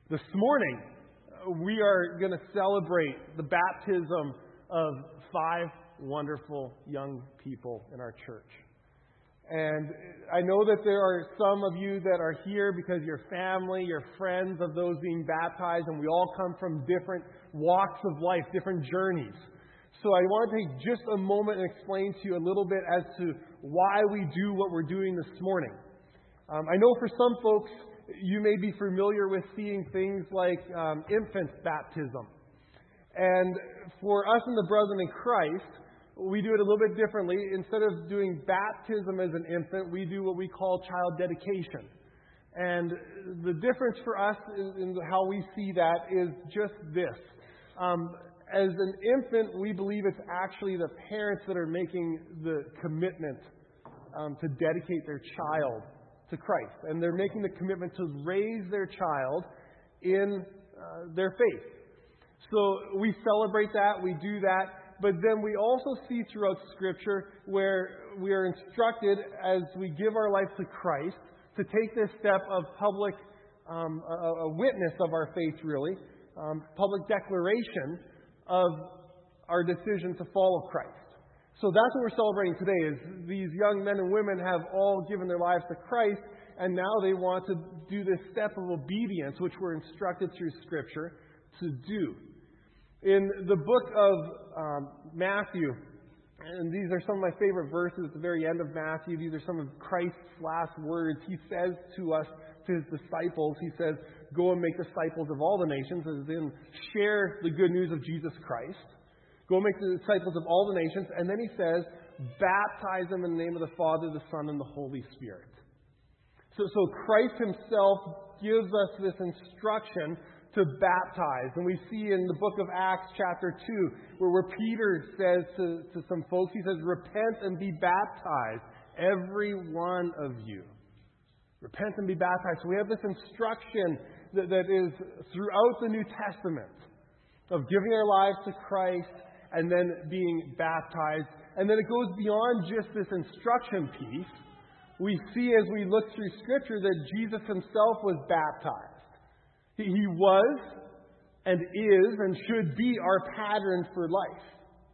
This morning, we are going to celebrate the baptism of 5 wonderful young people in our church. And I know that there are some of you that are here because you're family, you're friends of those being baptized, and we all come from different walks of life, different journeys. So I want to take just a moment and explain to you a little bit as to why we do what we're doing this morning. I know for some folks, you may be familiar with seeing things like infant baptism. And for us and the brethren in Christ, we do it a little bit differently. Instead of doing baptism as an infant, we do what we call child dedication. And the difference for us in how we see that is just this. As an infant, we believe it's actually the parents that are making the commitment to dedicate their child to Christ. And they're making the commitment to raise their child in their faith. So we celebrate that, we do that, but then we also see throughout Scripture where we are instructed as we give our life to Christ to take this step of public, a witness of our faith really, public declaration of our decision to follow Christ. So that's what we're celebrating today, is these young men and women have all given their lives to Christ, and now they want to do this step of obedience, which we're instructed through Scripture to do. In the book of Matthew, and these are some of my favorite verses at the very end of Matthew, these are some of Christ's last words. He says to us, to His disciples, He says, "Go and make disciples of all the nations," as in share the good news of Jesus Christ. Go make the disciples of all the nations. And then He says, baptize them in the name of the Father, the Son, and the Holy Spirit. So Christ Himself gives us this instruction to baptize. And we see in the book of Acts chapter 2, where Peter says to some folks, he says, "Repent and be baptized, every one of you." Repent and be baptized. So we have this instruction that is throughout the New Testament of giving our lives to Christ and then being baptized. And then it goes beyond just this instruction piece. We see as we look through Scripture that Jesus Himself was baptized. He was and is and should be our pattern for life.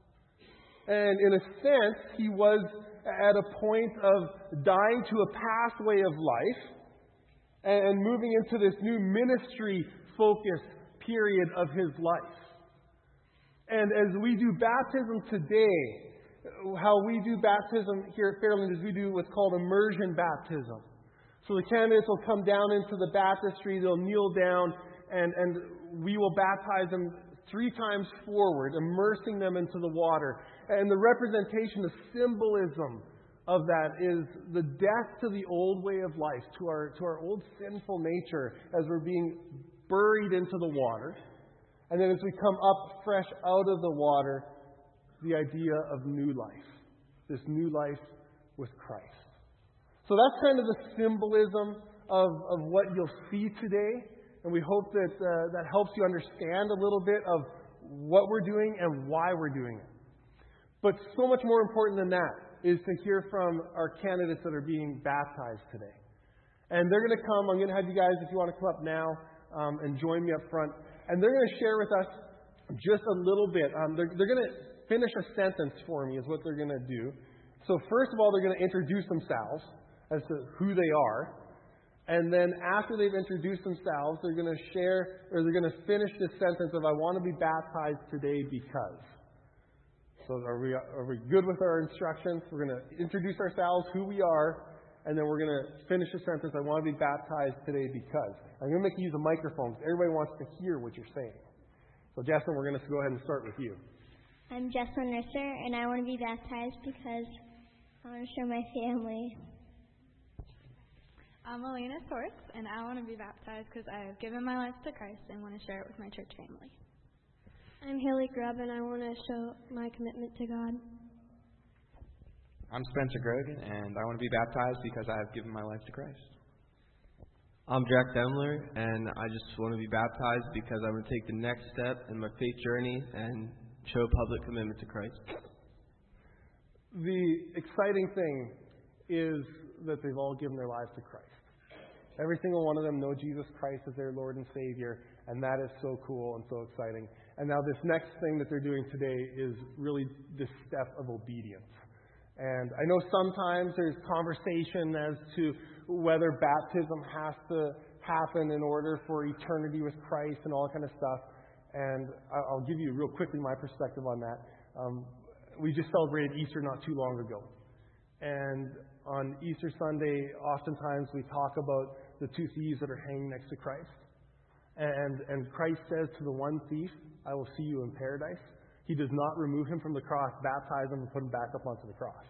And in a sense, He was at a point of dying to a pathway of life and moving into this new ministry-focused period of His life. And as we do baptism today, how we do baptism here at Fairland is we do what's called immersion baptism. So the candidates will come down into the baptistry, they'll kneel down, and we will baptize them 3 times forward, immersing them into the water. And the representation, the symbolism of that is the death to the old way of life, to our old sinful nature as we're being buried into the water. And then as we come up fresh out of the water, the idea of new life. This new life with Christ. So that's kind of the symbolism of what you'll see today. And we hope that that helps you understand a little bit of what we're doing and why we're doing it. But so much more important than that is to hear from our candidates that are being baptized today. And they're going to come. I'm going to have you guys, if you want to come up now and join me up front. And they're going to share with us just a little bit. They're going to finish a sentence for me is what they're going to do. So first of all, they're going to introduce themselves as to who they are. And then after they've introduced themselves, they're going to share, or they're going to finish this sentence of, "I want to be baptized today because." So are we good with our instructions? We're going to introduce ourselves, who we are, and then we're going to finish the sentence, "I want to be baptized today because." I'm going to make you use a microphone because everybody wants to hear what you're saying. So Jessalyn, we're going to go ahead and start with you. I'm Jessalyn Risser, and I want to be baptized because I want to show my family. I'm Elena Sorts, and I want to be baptized because I have given my life to Christ and want to share it with my church family. I'm Haley Grubb, and I want to show my commitment to God. I'm Spencer Grogan, and I want to be baptized because I have given my life to Christ. I'm Jack Demler, and I just want to be baptized because I want to take the next step in my faith journey and show public commitment to Christ. The exciting thing is that they've all given their lives to Christ. Every single one of them know Jesus Christ as their Lord and Savior, and that is so cool and so exciting. And now this next thing that they're doing today is really this step of obedience. And I know sometimes there's conversation as to whether baptism has to happen in order for eternity with Christ and all that kind of stuff. And I'll give you real quickly my perspective on that. We just celebrated Easter not too long ago. And on Easter Sunday, oftentimes we talk about the two thieves that are hanging next to Christ. And Christ says to the one thief, I will see you in paradise. He does not remove him from the cross, baptize him, and put him back up onto the cross.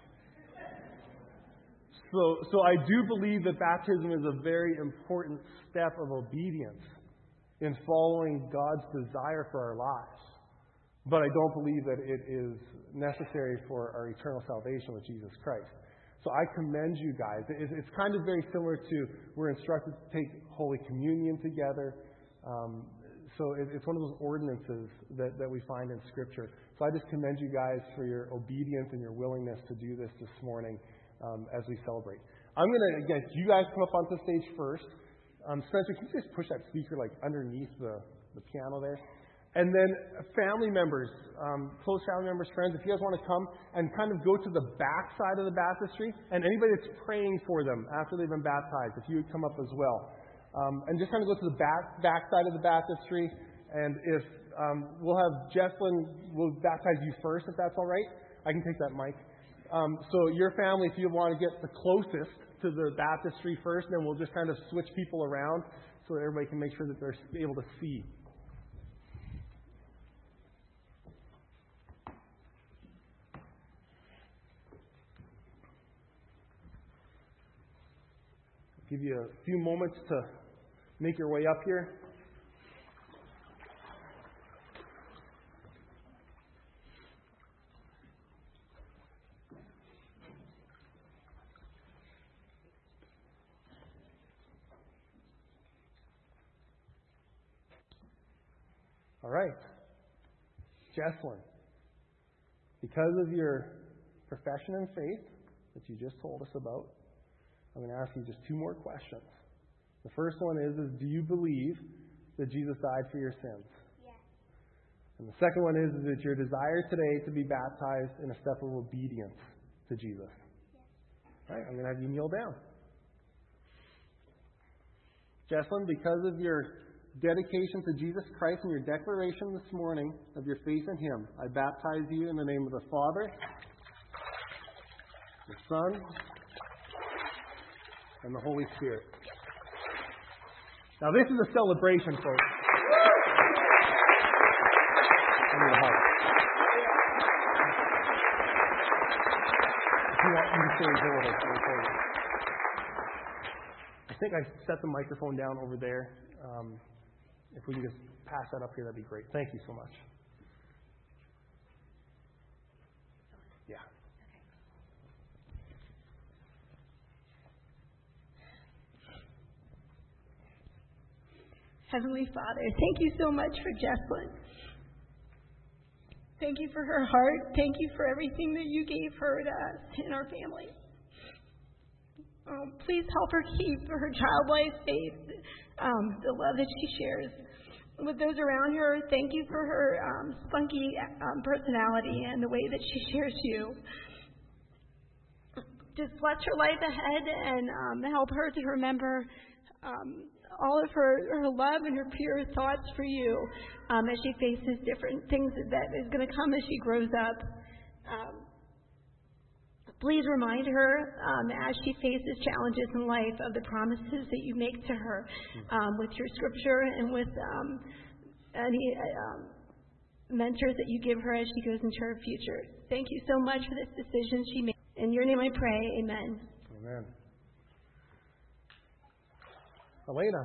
So I do believe that baptism is a very important step of obedience in following God's desire for our lives. But I don't believe that it is necessary for our eternal salvation with Jesus Christ. So I commend you guys. It's kind of very similar to we're instructed to take Holy Communion together. So it's one of those ordinances that we find in Scripture. So I just commend you guys for your obedience and your willingness to do this morning as we celebrate. I'm going to, again, you guys come up onto the stage first. Spencer, can you just push that speaker like underneath the piano there? And then family members, close family members, friends, if you guys want to come and kind of go to the back side of the baptistry, and anybody that's praying for them after they've been baptized, if you would come up as well. And just kind of go to the back side of the baptistry, and if we'll have Jesslyn, we'll baptize you first, if that's all right. I can take that mic. So your family, if you want to get the closest to the baptistry first, then we'll just kind of switch people around so that everybody can make sure that they're able to see. Give you a few moments to make your way up here. All right. Jesslyn, because of your profession and faith that you just told us about, I'm going to ask you just two more questions. The first one is do you believe that Jesus died for your sins? Yes. And the second one is it your desire today to be baptized in a step of obedience to Jesus? Yes. All right, I'm going to have you kneel down. Jesslyn, because of your dedication to Jesus Christ and your declaration this morning of your faith in Him, I baptize you in the name of the Father, the Son, and the Holy Spirit. Now this is a celebration, folks. If you want, you can stay here with us. I think I set the microphone down over there. If we can just pass that up here, that'd be great. Thank you so much. Yeah. Heavenly Father, thank you so much for Jesslyn. Thank you for her heart. Thank you for everything that you gave her to us and our family. Please help her keep her childlike faith, the love that she shares with those around her. Thank you for her spunky personality and the way that she shares you. Just bless her life ahead and help her to remember all of her love and her pure thoughts for you as she faces different things that is going to come as she grows up. Please remind her as she faces challenges in life of the promises that you make to her with your scripture and with any mentors that you give her as she goes into her future. Thank you so much for this decision she made. In your name I pray. Amen. Amen. Elena.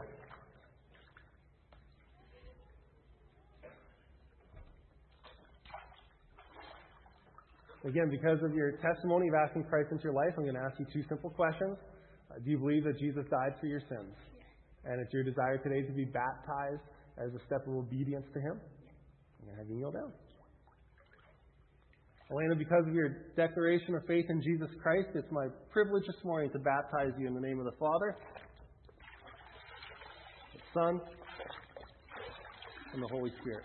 Again, because of your testimony of asking Christ into your life, I'm going to ask you two simple questions. Do you believe that Jesus died for your sins? Yes. And it's your desire today to be baptized as a step of obedience to Him? Yes. I'm going to have you kneel down. Elena, because of your declaration of faith in Jesus Christ, it's my privilege this morning to baptize you in the name of the Father, Son, and the Holy Spirit.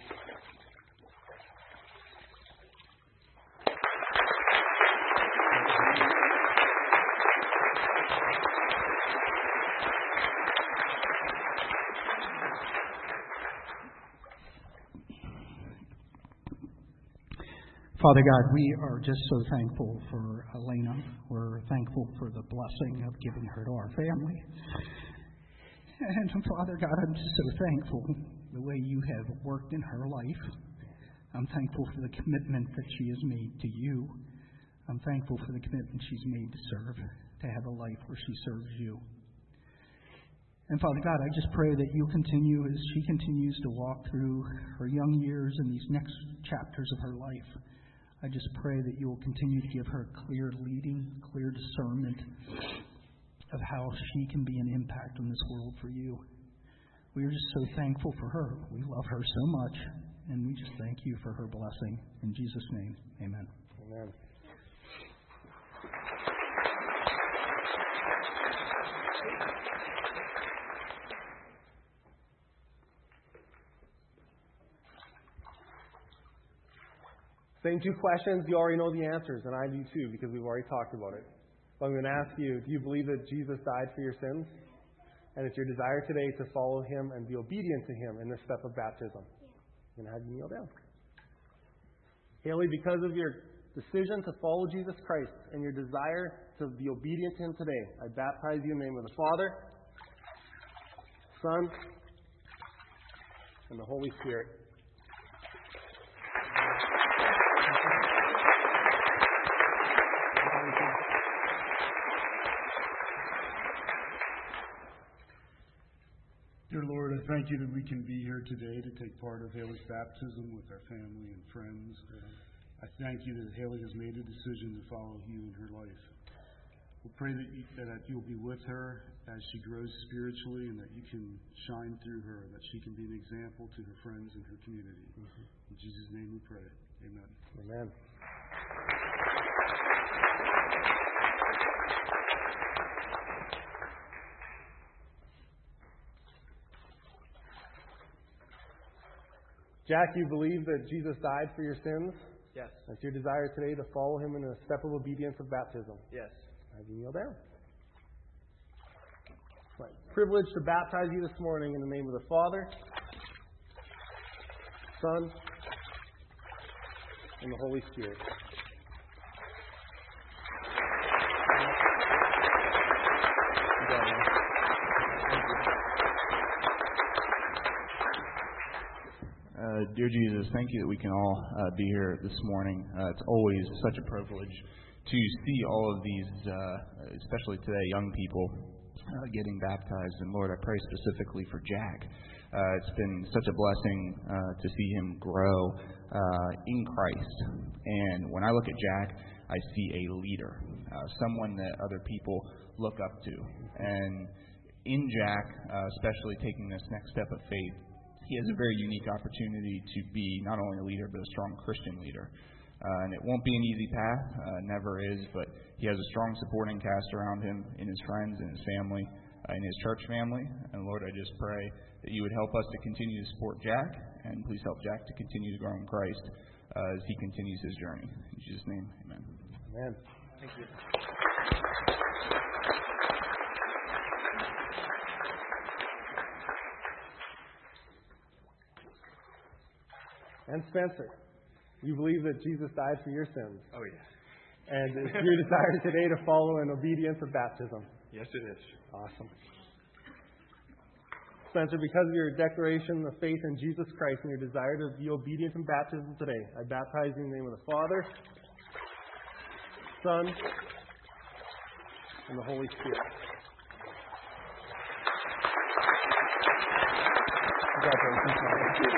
Father God, we are just so thankful for Elena. We're thankful for the blessing of giving her to our family. And Father God, I'm just so thankful the way you have worked in her life. I'm thankful for the commitment that she has made to you. I'm thankful for the commitment she's made to serve, to have a life where she serves you. And Father God, I just pray that you continue as she continues to walk through her young years and these next chapters of her life. I just pray that you will continue to give her clear leading, clear discernment of how she can be an impact on this world for you. We are just so thankful for her. We love her so much, and we just thank you for her blessing. In Jesus' name, amen. Amen. Same two questions. You already know the answers, and I do too, because we've already talked about it. But I'm going to ask you, do you believe that Jesus died for your sins? And it's your desire today to follow him and be obedient to him in this step of baptism. I'm going to have you kneel down. Haley, because of your decision to follow Jesus Christ and your desire to be obedient to him today, I baptize you in the name of the Father, Son, and the Holy Spirit. Dear Lord, I thank you that we can be here today to take part of Haley's baptism with our family and friends. I thank you that Haley has made a decision to follow you in her life. We pray that you'll be with her as she grows spiritually and that you can shine through her, that she can be an example to her friends and her community. In Jesus' name we pray. Amen. Amen. Jack, you believe that Jesus died for your sins? Yes. That's your desire today to follow him in a step of obedience of baptism? Yes. Have you kneel down? Right. Privileged to baptize you this morning in the name of the Father, Son, and the Holy Spirit. Dear Jesus, thank you that we can all be here this morning. It's always such a privilege to see all of these, especially today, young people getting baptized. And Lord, I pray specifically for Jack. It's been such a blessing to see him grow in Christ. And when I look at Jack, I see a leader, someone that other people look up to. And in Jack, especially taking this next step of faith, he has a very unique opportunity to be not only a leader, but a strong Christian leader. And it won't be an easy path, never is, but he has a strong supporting cast around him in his friends, in his family, in his church family. And Lord, I just pray that you would help us to continue to support Jack, and please help Jack to continue to grow in Christ as he continues his journey. In Jesus' name, amen. Amen. Thank you. And Spencer, you believe that Jesus died for your sins? Oh, yeah. And it's your desire today to follow in obedience of baptism? Yes, it is. Awesome. Spencer, because of your declaration of faith in Jesus Christ and your desire to be obedient in baptism today, I baptize you in the name of the Father, Son, and the Holy Spirit. Congratulations.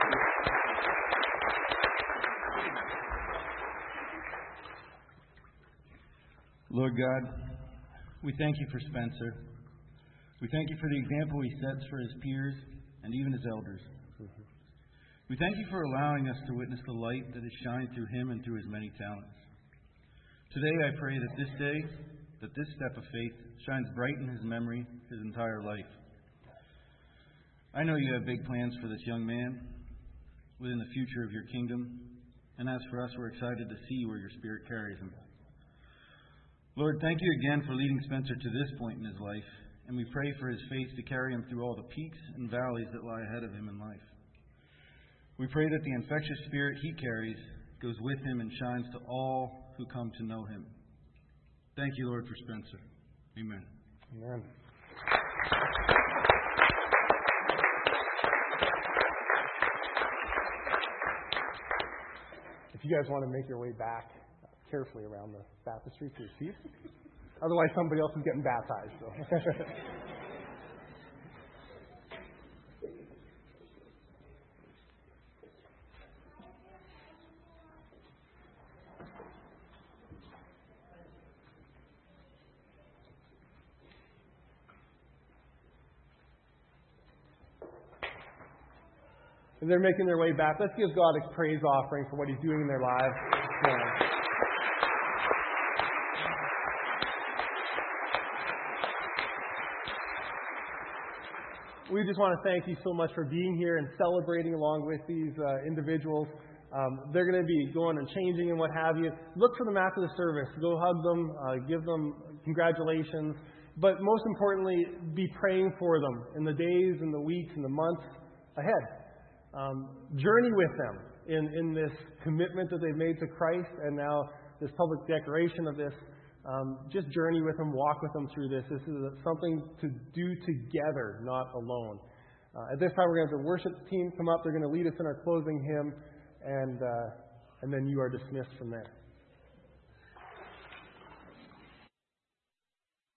Lord God, we thank you for Spencer. We thank you for the example he sets for his peers and even his elders. We thank you for allowing us to witness the light that has shined through him and through his many talents. Today I pray that this day, that this step of faith shines bright in his memory his entire life. I know you have big plans for this young man within the future of your kingdom. And as for us, we're excited to see where your Spirit carries him. Lord, thank you again for leading Spencer to this point in his life. And we pray for his faith to carry him through all the peaks and valleys that lie ahead of him in life. We pray that the infectious spirit he carries goes with him and shines to all who come to know him. Thank you, Lord, for Spencer. Amen. Amen. If you guys want to make your way back carefully around the baptistry to your seats. Otherwise, somebody else is getting baptized. So. As they're making their way back, let's give God a praise offering for what He's doing in their lives. We just want to thank you so much for being here and celebrating along with these individuals. They're going to be going and changing and what have you. Look for them after the service. Go hug them, give them congratulations. But most importantly, be praying for them in the days and the weeks and the months ahead. Journey with them in this commitment that they've made to Christ and now this public declaration of this. Just journey with them, walk with them through this. This is something to do together, not alone. At this time, we're going to have the worship team come up. They're going to lead us in our closing hymn, and then you are dismissed from there.